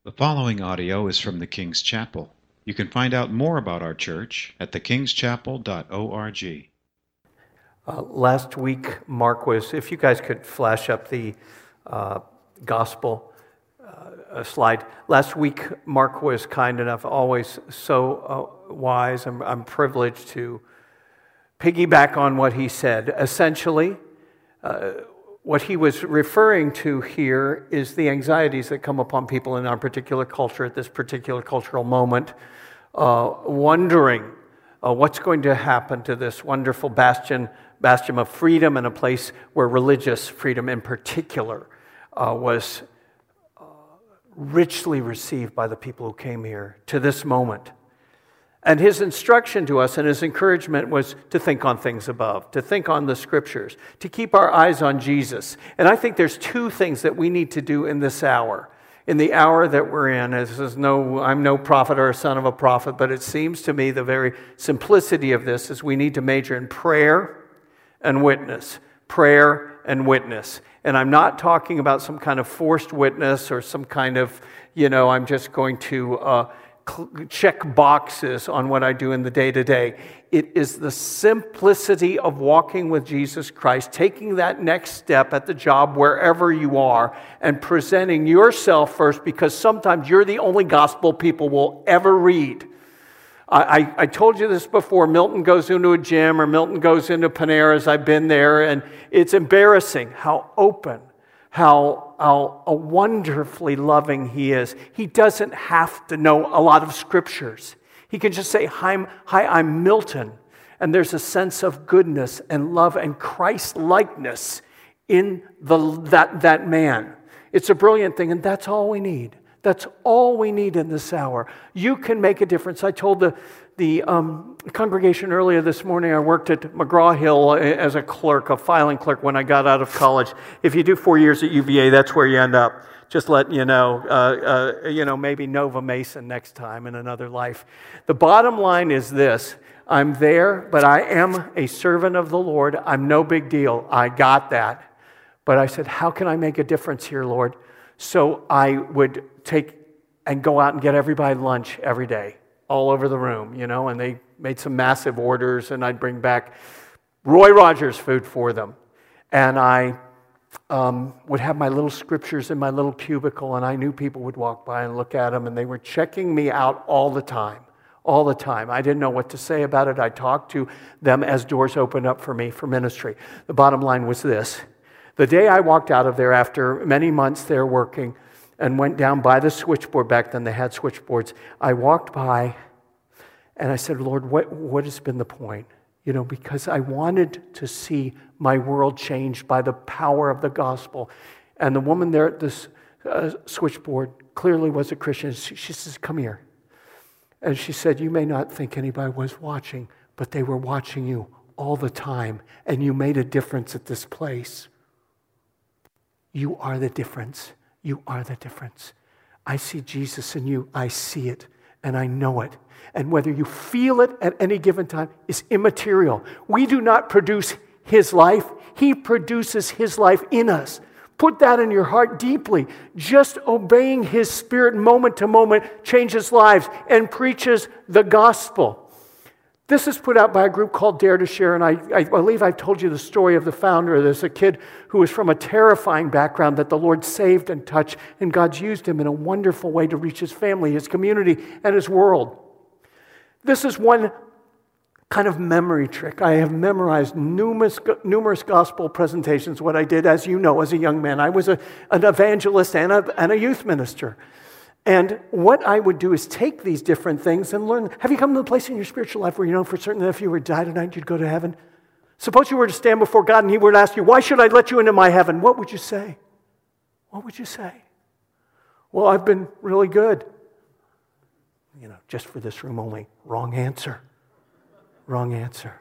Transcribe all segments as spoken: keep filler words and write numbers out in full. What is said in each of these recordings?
The following audio is from the King's Chapel. You can find out more about our church at the kings chapel dot org. Uh, last week, Mark was, if you guys could flash up the uh, gospel uh, slide. Last week, Mark was kind enough, always so uh, wise. I'm, I'm privileged to piggyback on what he said. Essentially, uh, what he was referring to here is the anxieties that come upon people in our particular culture at this particular cultural moment, uh, wondering uh, what's going to happen to this wonderful bastion, bastion of freedom, and a place where religious freedom in particular uh, was uh, richly received by the people who came here to this moment. And his instruction to us and his encouragement was to think on things above, to think on the scriptures, to keep our eyes on Jesus. And I think there's two things that we need to do in this hour. In the hour that we're in, this is no, I'm no prophet or a son of a prophet, but it seems to me the very simplicity of this is we need to major in prayer and witness. Prayer and witness. And I'm not talking about some kind of forced witness or some kind of, you know, I'm just going to Uh, check boxes on what I do in the day-to-day. It is the simplicity of walking with Jesus Christ, taking that next step at the job wherever you are, and presenting yourself first, because sometimes you're the only gospel people will ever read. I, I, I told you this before. Milton goes into a gym or Milton goes into Panera's. I've been there, and it's embarrassing how open, How, how wonderfully loving he is. He doesn't have to know a lot of scriptures. He can just say, hi, I'm, hi, I'm Milton. And there's a sense of goodness and love and Christ-likeness in the, that, that man. It's a brilliant thing, and that's all we need. That's all we need in this hour. You can make a difference. I told the The um, congregation earlier this morning, I worked at McGraw-Hill as a clerk, a filing clerk when I got out of college. If you do four years at U V A, that's where you end up. Just letting you know, uh, uh, you know, maybe Nova Mason next time in another life. The bottom line is this. I'm there, but I am a servant of the Lord. I'm no big deal. I got that. But I said, how can I make a difference here, Lord? So I would take and go out and get everybody lunch every day, all over the room, you know, and they made some massive orders, and I'd bring back Roy Rogers food for them. And I um, would have my little scriptures in my little cubicle, and I knew people would walk by and look at them, and they were checking me out all the time, all the time. I didn't know what to say about it. I talked to them as doors opened up for me for ministry. The bottom line was this. The day I walked out of there after many months there working, and went down by the switchboard. Back then they had switchboards. I walked by and I said, Lord, what, what has been the point? You know, because I wanted to see my world changed by the power of the gospel. And the woman there at this uh, switchboard clearly was a Christian. She, she says, come here. And she said, you may not think anybody was watching, but they were watching you all the time. And you made a difference at this place. You are the difference. You are the difference. I see Jesus in you. I see it, and I know it. And whether you feel it at any given time is immaterial. We do not produce his life. He produces his life in us. Put that in your heart deeply. Just obeying his spirit moment to moment changes lives and preaches the gospel. This is put out by a group called Dare to Share, and I, I believe I've told you the story of the founder. There's a kid who was from a terrifying background that the Lord saved and touched, and God's used him in a wonderful way to reach his family, his community, and his world. This is one kind of memory trick. I have memorized numerous, numerous gospel presentations, what I did, as you know, as a young man. I was a, an evangelist and a, and a youth minister. And what I would do is take these different things and learn. Have you come to a place in your spiritual life where you know for certain that if you were to die tonight, you'd go to heaven? Suppose you were to stand before God and he were to ask you, why should I let you into my heaven? What would you say? What would you say? Well, I've been really good. You know, just for this room only. Wrong answer. Wrong answer.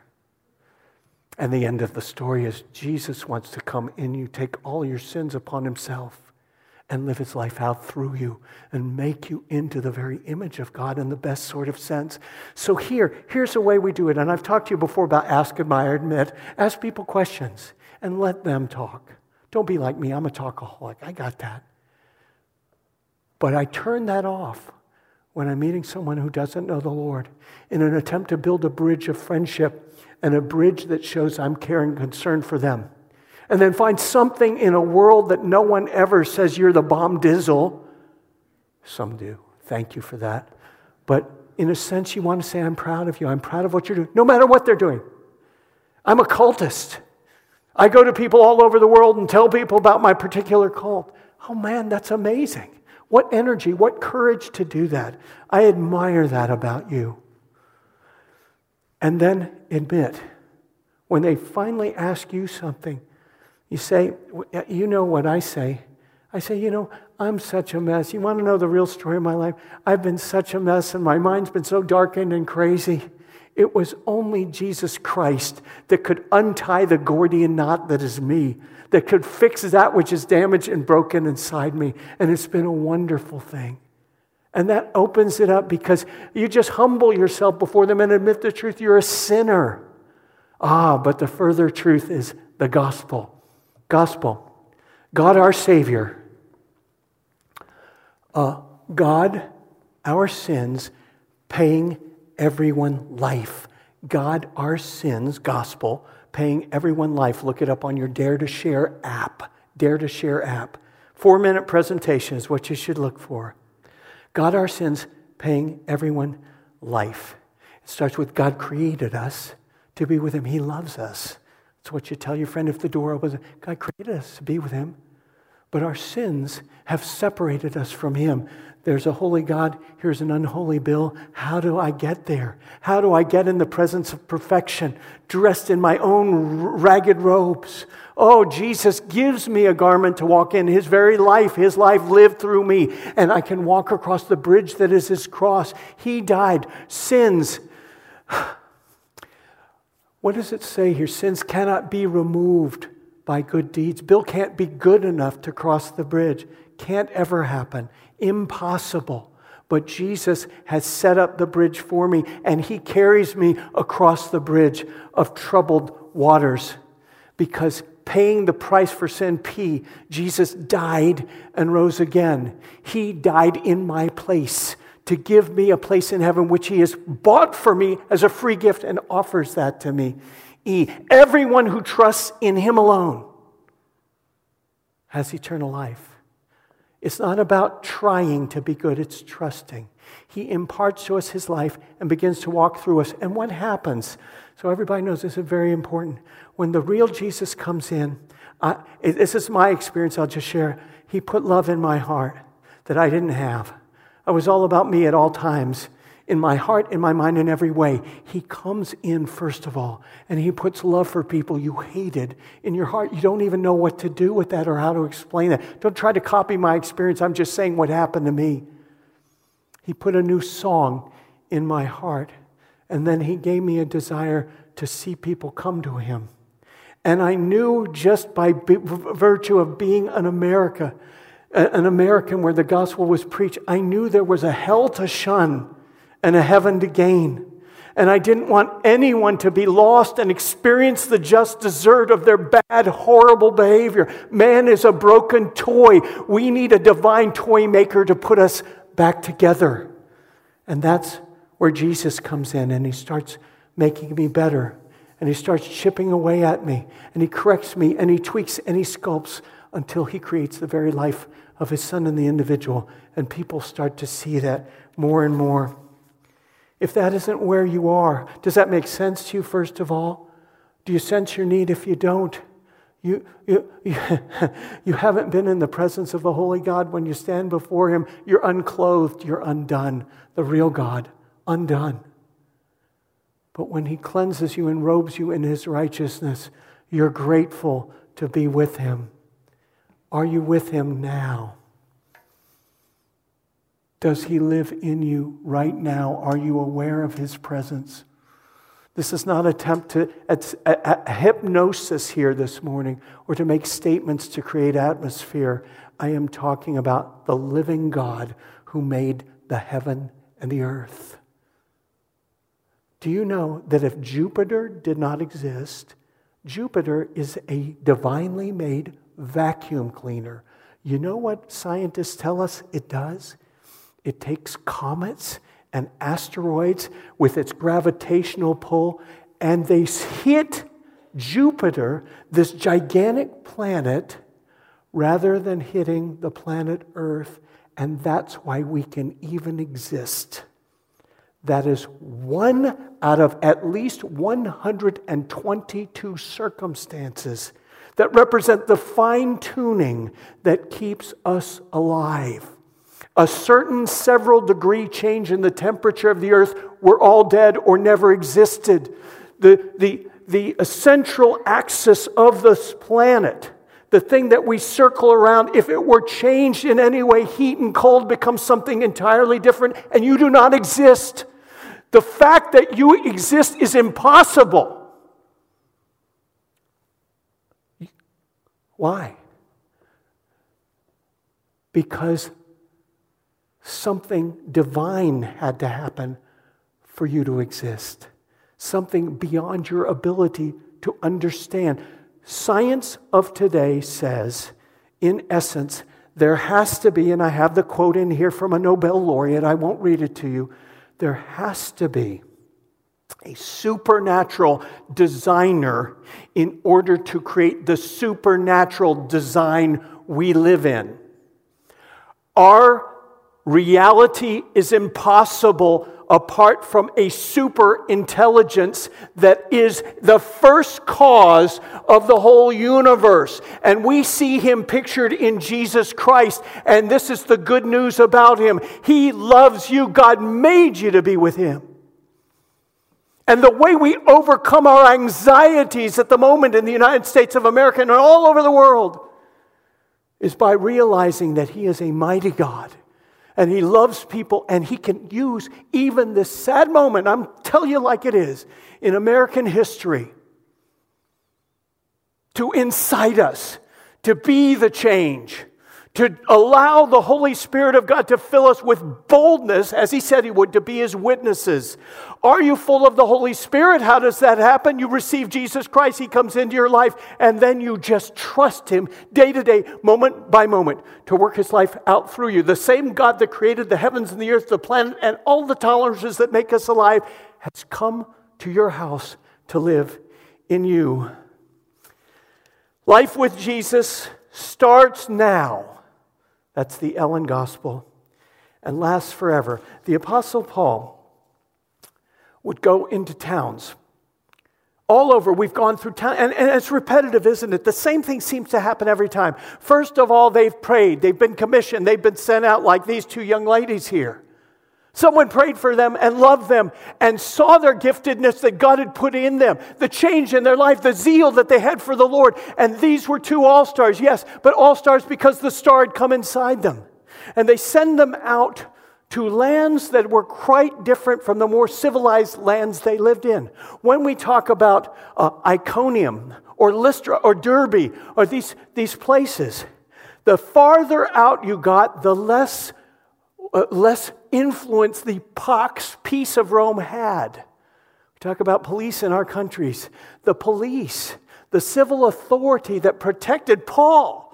And the end of the story is Jesus wants to come in you, take all your sins upon himself, and live his life out through you and make you into the very image of God in the best sort of sense. So here, here's the way we do it. And I've talked to you before about ask, admire, admit. Ask people questions and let them talk. Don't be like me. I'm a talkaholic. I got that. But I turn that off when I'm meeting someone who doesn't know the Lord in an attempt to build a bridge of friendship and a bridge that shows I'm caring and concerned for them. And then find something in a world that no one ever says you're the bomb dizzle. Some do. Thank you for that. But in a sense, you want to say, I'm proud of you. I'm proud of what you're doing, no matter what they're doing. I'm a cultist. I go to people all over the world and tell people about my particular cult. Oh man, that's amazing. What energy, what courage to do that. I admire that about you. And then admit, when they finally ask you something, you say, you know what I say. I say, you know, I'm such a mess. You want to know the real story of my life? I've been such a mess and my mind's been so darkened and crazy. It was only Jesus Christ that could untie the Gordian knot that is me, that could fix that which is damaged and broken inside me. And it's been a wonderful thing. And that opens it up because you just humble yourself before them and admit the truth. You're a sinner. Ah, but the further truth is the gospel. Gospel. God our Savior. Uh, God, our sins, paying everyone life. God, our sins, gospel, paying everyone life. Look it up on your Dare to Share app. Dare to Share app. Four-minute presentation is what you should look for. God, our sins, paying everyone life. It starts with God created us to be with Him. He loves us. That's what you tell your friend if the door opens. God created us to be with Him. But our sins have separated us from Him. There's a holy God. Here's an unholy Bill. How do I get there? How do I get in the presence of perfection, dressed in my own ragged robes? Oh, Jesus gives me a garment to walk in. His very life, His life lived through me. And I can walk across the bridge that is His cross. He died. Sins. What does it say here? Sins cannot be removed by good deeds. Bill can't be good enough to cross the bridge. Can't ever happen. Impossible. But Jesus has set up the bridge for me, and He carries me across the bridge of troubled waters. Because paying the price for sin, P, Jesus died and rose again. He died in my place to give me a place in heaven, which He has bought for me as a free gift and offers that to me. E, everyone who trusts in Him alone has eternal life. It's not about trying to be good, it's trusting. He imparts to us His life and begins to walk through us. And what happens? So everybody knows this is very important. When the real Jesus comes in, I, this is my experience, I'll just share. He put love in my heart that I didn't have. I was all about me at all times. In my heart, in my mind, in every way. He comes in first of all, and He puts love for people you hated in your heart. You don't even know what to do with that or how to explain that. Don't try to copy my experience. I'm just saying what happened to me. He put a new song in my heart, and then He gave me a desire to see people come to Him. And I knew just by virtue of being an America, an American where the gospel was preached, I knew there was a hell to shun and a heaven to gain. And I didn't want anyone to be lost and experience the just desert of their bad, horrible behavior. Man is a broken toy. We need a divine toy maker to put us back together. And that's where Jesus comes in, and He starts making me better. And He starts chipping away at me. And He corrects me, and He tweaks, and He sculpts until He creates the very life of His Son in the individual. And people start to see that more and more. If that isn't where you are, does that make sense to you, first of all? Do you sense your need? If you don't, you, you, you, you haven't been in the presence of the holy God. When you stand before Him, you're unclothed, you're undone. The real God, undone. But when He cleanses you and robes you in His righteousness, you're grateful to be with Him. Are you with Him now? Does He live in you right now? Are you aware of His presence? This is not an attempt to at, at, at hypnosis here this morning or to make statements to create atmosphere. I am talking about the living God who made the heaven and the earth. Do you know that if Jupiter did not exist, Jupiter is a divinely made vacuum cleaner. You know what scientists tell us it does? It takes comets and asteroids with its gravitational pull, and they hit Jupiter, this gigantic planet, rather than hitting the planet Earth. And that's why we can even exist. That is one out of at least one hundred twenty-two circumstances that represent the fine-tuning that keeps us alive. A certain several degree change in the temperature of the earth, we're all dead or never existed. The, the, the central axis of this planet, the thing that we circle around, if it were changed in any way, heat and cold becomes something entirely different, and you do not exist. The fact that you exist is impossible. Why? Because something divine had to happen for you to exist. Something beyond your ability to understand. Science of today says, in essence, there has to be, and I have the quote in here from a Nobel laureate, I won't read it to you, there has to be a supernatural designer in order to create the supernatural design we live in. Our reality is impossible apart from a super intelligence that is the first cause of the whole universe. And we see him pictured in Jesus Christ. And this is the good news about him. He loves you. God made you to be with him. And the way we overcome our anxieties at the moment in the United States of America and all over the world is by realizing that he is a mighty God. And he loves people, and he can use even this sad moment, I'm telling you like it is, in American history to incite us to be the change, to allow the Holy Spirit of God to fill us with boldness, as he said he would, to be his witnesses. Are you full of the Holy Spirit? How does that happen? You receive Jesus Christ, he comes into your life, and then you just trust him day to day, moment by moment, to work his life out through you. The same God that created the heavens and the earth, the planet, and all the tolerances that make us alive has come to your house to live in you. Life with Jesus starts now. That's the Ellen Gospel, and lasts forever. The Apostle Paul would go into towns all over. We've gone through town, and, and it's repetitive, isn't it? The same thing seems to happen every time. First of all, they've prayed. They've been commissioned. They've been sent out like these two young ladies here. Someone prayed for them and loved them and saw their giftedness that God had put in them, the change in their life, the zeal that they had for the Lord. And these were two all-stars, yes, but all-stars because the star had come inside them. And they send them out to lands that were quite different from the more civilized lands they lived in. When we talk about uh, Iconium or Lystra or Derbe or these, these places, the farther out you got, the less Uh, less influence the Pax Peace of Rome had. We talk about police in our countries. The police, the civil authority that protected Paul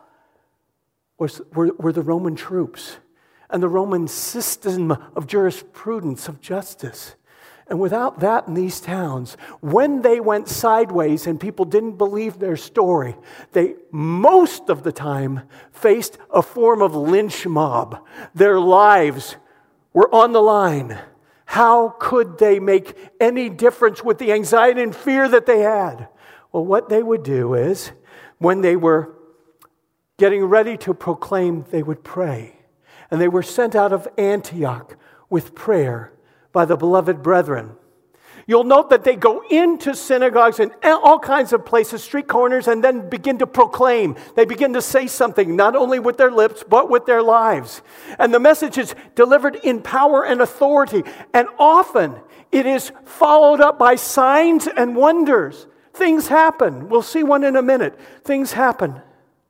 was, were, were the Roman troops and the Roman system of jurisprudence, of justice. And without that in these towns, when they went sideways and people didn't believe their story, they most of the time faced a form of lynch mob. Their lives were on the line. How could they make any difference with the anxiety and fear that they had? Well, what they would do is, when they were getting ready to proclaim, they would pray. And they were sent out of Antioch with prayer by the beloved brethren. You'll note that they go into synagogues and all kinds of places, street corners, and then begin to proclaim. They begin to say something, not only with their lips, but with their lives. And the message is delivered in power and authority. And often it is followed up by signs and wonders. Things happen. We'll see one in a minute. Things happen.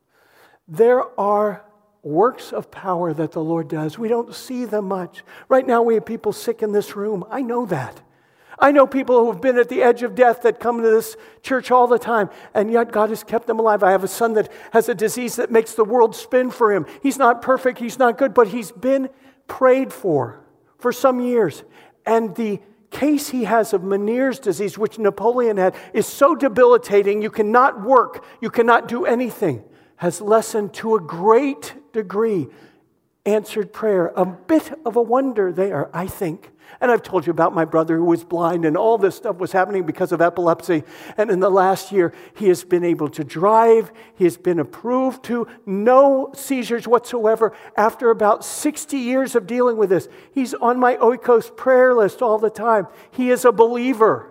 There are works of power that the Lord does. We don't see them much. Right now we have people sick in this room. I know that. I know people who have been at the edge of death that come to this church all the time, and yet God has kept them alive. I have a son that has a disease that makes the world spin for him. He's not perfect, he's not good, but he's been prayed for for some years. And the case he has of Meniere's disease, which Napoleon had, is so debilitating, you cannot work, you cannot do anything, has lessened to a great degree answered prayer. A bit of a wonder there, I think. And I've told you about my brother who was blind, and all this stuff was happening because of epilepsy. And in the last year, he has been able to drive. He has been approved to no seizures whatsoever after about sixty years of dealing with this. He's on my Oikos prayer list all the time. He is a believer.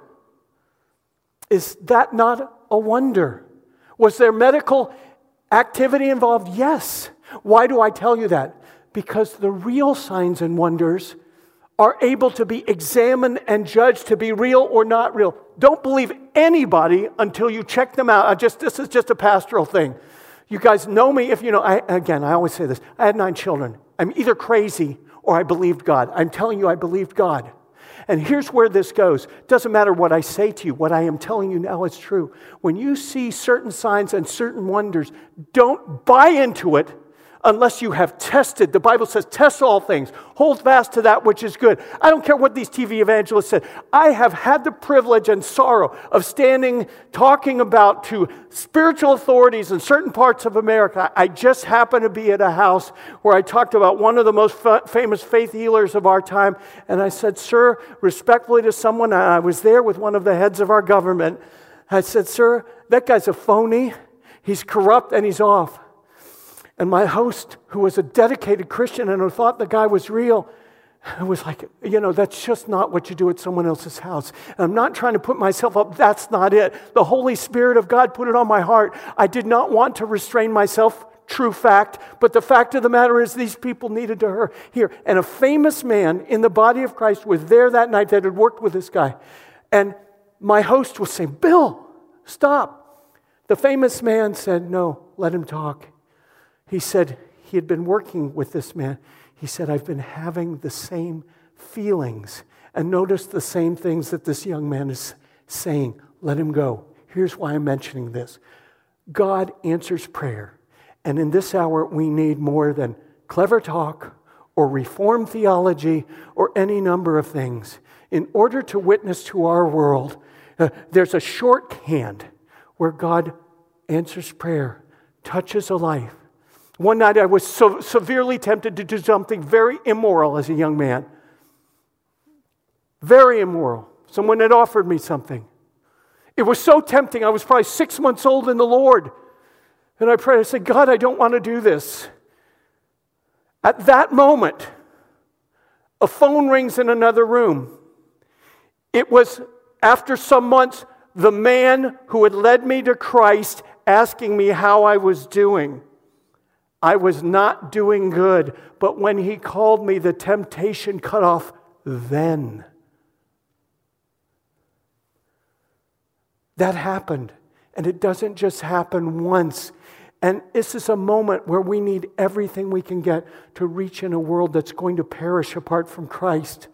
Is that not a wonder? Was there medical activity involved? Yes. Why do I tell you that? Because the real signs and wonders are able to be examined and judged to be real or not real. Don't believe anybody until you check them out. I just this is just a pastoral thing. You guys know me if you know, I, again, I always say this. I had nine children. I'm either crazy or I believed God. I'm telling you I believed God. And here's where this goes. It doesn't matter what I say to you. What I am telling you now is true. When you see certain signs and certain wonders, don't buy into it unless you have tested. The Bible says, test all things. Hold fast to that which is good. I don't care what these T V evangelists said. I have had the privilege and sorrow of standing, talking about to spiritual authorities in certain parts of America. I just happened to be at a house where I talked about one of the most fa- famous faith healers of our time. And I said, sir, respectfully to someone, and I was there with one of the heads of our government. I said, sir, that guy's a phony. He's corrupt and he's off. And my host, who was a dedicated Christian and who thought the guy was real, was like, you know, that's just not what you do at someone else's house. And I'm not trying to put myself up. That's not it. The Holy Spirit of God put it on my heart. I did not want to restrain myself. True fact. But the fact of the matter is these people needed to hear. And a famous man in the body of Christ was there that night that had worked with this guy. And my host was saying, Bill, stop. The famous man said, no, let him talk. He said he had been working with this man. He said, I've been having the same feelings. And notice the same things that this young man is saying. Let him go. Here's why I'm mentioning this. God answers prayer. And in this hour, we need more than clever talk or reformed theology or any number of things. In order to witness to our world, uh, there's a shorthand where God answers prayer, touches a life. One night I was so severely tempted to do something very immoral as a young man. Very immoral. Someone had offered me something. It was so tempting. I was probably six months old in the Lord. And I prayed, I said, God, I don't want to do this. At that moment, a phone rings in another room. It was, after some months, the man who had led me to Christ asking me how I was doing. I was not doing good, but when he called me, the temptation cut off then. That happened, and it doesn't just happen once. And this is a moment where we need everything we can get to reach in a world that's going to perish apart from Christ.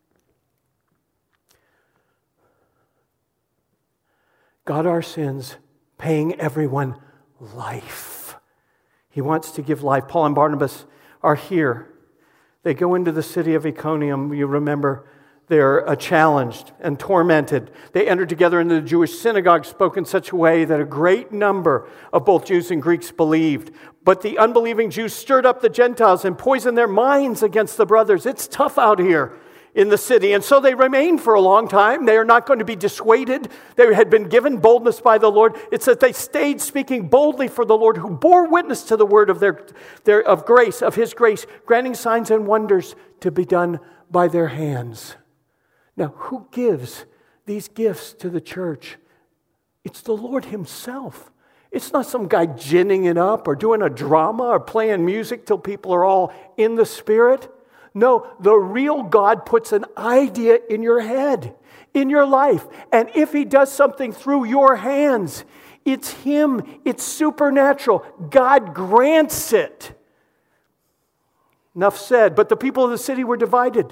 God our sins, paying everyone life. He wants to give life. Paul and Barnabas are here. They go into the city of Iconium. You remember they're uh, challenged and tormented. They entered together into the Jewish synagogue, spoke in such a way that a great number of both Jews and Greeks believed. But the unbelieving Jews stirred up the Gentiles and poisoned their minds against the brothers. It's tough out here in the city. And so they remained for a long time. They are not going to be dissuaded. They had been given boldness by the Lord. It's that they stayed speaking boldly for the Lord, who bore witness to the word of their, their of grace, of his grace, granting signs and wonders to be done by their hands. Now, who gives these gifts to the church? It's the Lord himself. It's not some guy ginning it up or doing a drama or playing music till people are all in the Spirit. No, the real God puts an idea in your head, in your life. And if he does something through your hands, it's him. It's supernatural. God grants it. Enough said. But the people of the city were divided.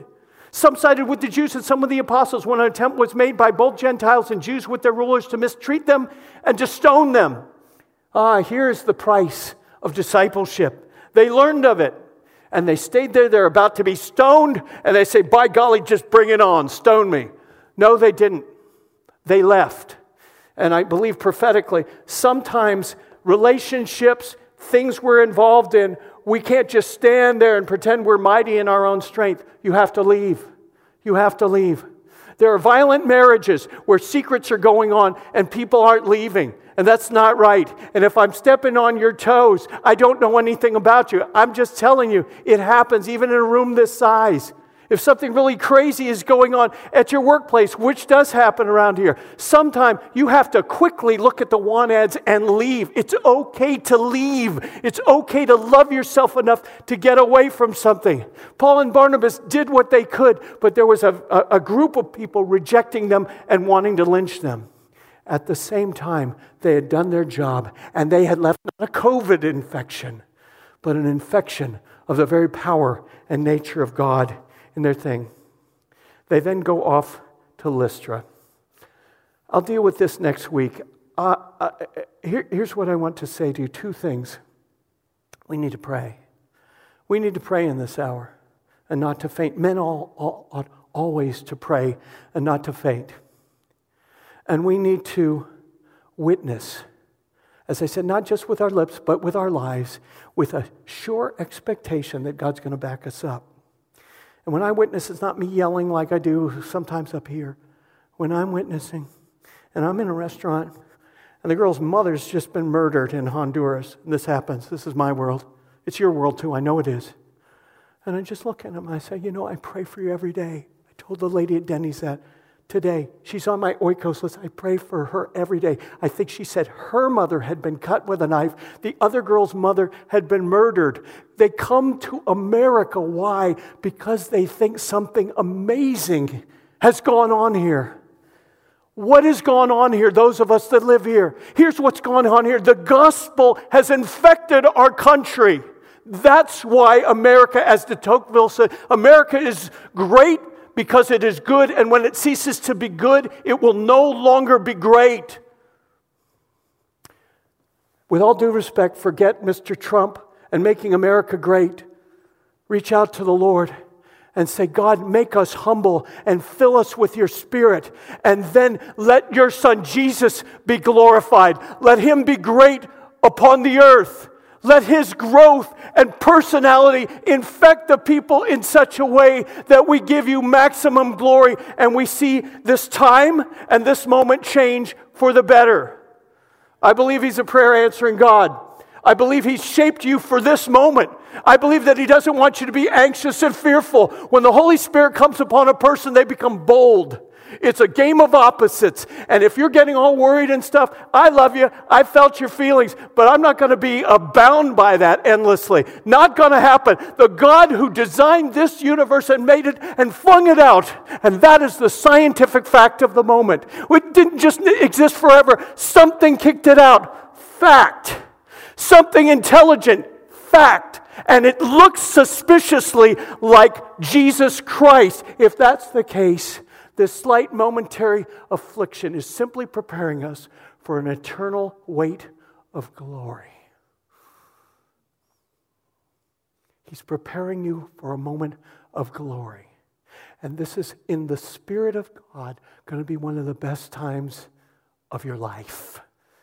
Some sided with the Jews and some with the apostles when an attempt was made by both Gentiles and Jews with their rulers to mistreat them and to stone them. Ah, here's the price of discipleship. They learned of it, and they stayed there. They're about to be stoned, and they say, by golly, just bring it on, stone me. No, they didn't. They left. And I believe prophetically, sometimes relationships, things we're involved in, we can't just stand there and pretend we're mighty in our own strength. You have to leave. You have to leave. There are violent marriages where secrets are going on and people aren't leaving. And that's not right. And if I'm stepping on your toes, I don't know anything about you. I'm just telling you, it happens even in a room this size. If something really crazy is going on at your workplace, which does happen around here, sometime you have to quickly look at the want ads and leave. It's okay to leave. It's okay to love yourself enough to get away from something. Paul and Barnabas did what they could, but there was a, a, a group of people rejecting them and wanting to lynch them. At the same time, they had done their job, and they had left not a COVID infection, but an infection of the very power and nature of God in their thing. They then go off to Lystra. I'll deal with this next week. Uh, uh, here, here's what I want to say to you. Two things. We need to pray. We need to pray in this hour and not to faint. Men all, all, ought always to pray and not to faint. And we need to witness, as I said, not just with our lips, but with our lives, with a sure expectation that God's going to back us up. And when I witness, it's not me yelling like I do sometimes up here. When I'm witnessing, and I'm in a restaurant, and the girl's mother's just been murdered in Honduras, and this happens. This is my world. It's your world too. I know it is. And I just look at him and I say, you know, I pray for you every day. I told the lady at Denny's that today. She's on my oikos list. I pray for her every day. I think she said her mother had been cut with a knife. The other girl's mother had been murdered. They come to America. Why? Because they think something amazing has gone on here. What has gone on here, those of us that live here? Here's what's gone on here. The gospel has infected our country. That's why America, as de Tocqueville said, America is great because it is good, and when it ceases to be good, it will no longer be great. With all due respect, forget Mister Trump and making America great. Reach out to the Lord and say, God, make us humble and fill us with your Spirit. And then let your Son Jesus be glorified. Let him be great upon the earth. Let his growth and personality infect the people in such a way that we give you maximum glory and we see this time and this moment change for the better. I believe he's a prayer answering God. I believe he's shaped you for this moment. I believe that he doesn't want you to be anxious and fearful. When the Holy Spirit comes upon a person, they become bold. It's a game of opposites. And if you're getting all worried and stuff, I love you. I felt your feelings. But I'm not going to be bound by that endlessly. Not going to happen. The God who designed this universe and made it and flung it out. And that is the scientific fact of the moment. It didn't just exist forever. Something kicked it out. Fact. Something intelligent. Fact. And it looks suspiciously like Jesus Christ. If that's the case, this slight momentary affliction is simply preparing us for an eternal weight of glory. He's preparing you for a moment of glory. And this is, in the Spirit of God, going to be one of the best times of your life.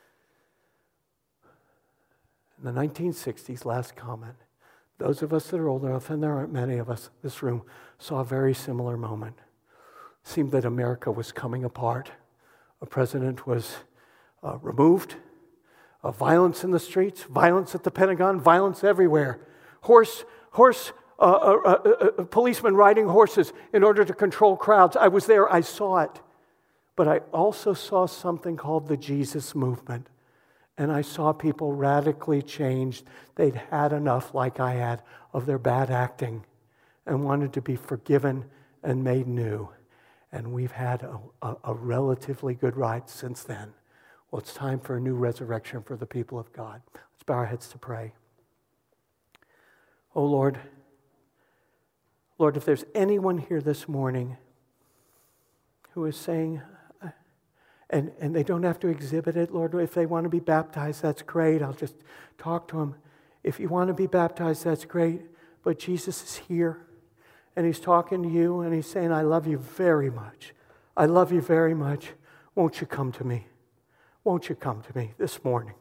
In the nineteen sixties, last comment, those of us that are old enough, and there aren't many of us in this room, saw a very similar moment. It seemed that America was coming apart. A president was uh, removed. Uh, violence in the streets, violence at the Pentagon, violence everywhere. Horse, horse, uh, uh, uh, uh, policemen riding horses in order to control crowds. I was there, I saw it. But I also saw something called the Jesus movement. And I saw people radically changed. They'd had enough, like I had, of their bad acting and wanted to be forgiven and made new. And we've had a, a, a relatively good ride since then. Well, it's time for a new resurrection for the people of God. Let's bow our heads to pray. Oh, Lord, Lord, if there's anyone here this morning who is saying, and, and they don't have to exhibit it, Lord, if they want to be baptized, that's great. I'll just talk to them. If you want to be baptized, that's great. But Jesus is here, and he's talking to you, and he's saying, I love you very much. I love you very much. Won't you come to me? Won't you come to me this morning?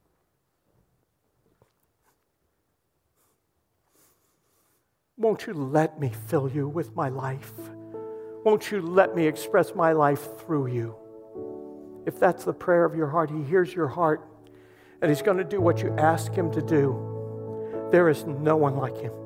Won't you let me fill you with my life? Won't you let me express my life through you? If that's the prayer of your heart, he hears your heart, and he's going to do what you ask him to do. There is no one like him.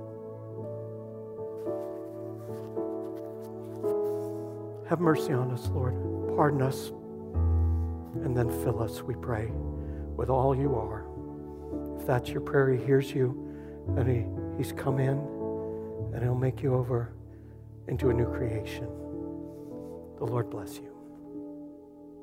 Have mercy on us, Lord. Pardon us, and then fill us, we pray, with all you are. If that's your prayer, he hears you, and he, he's come in, and he'll make you over into a new creation. The Lord bless you.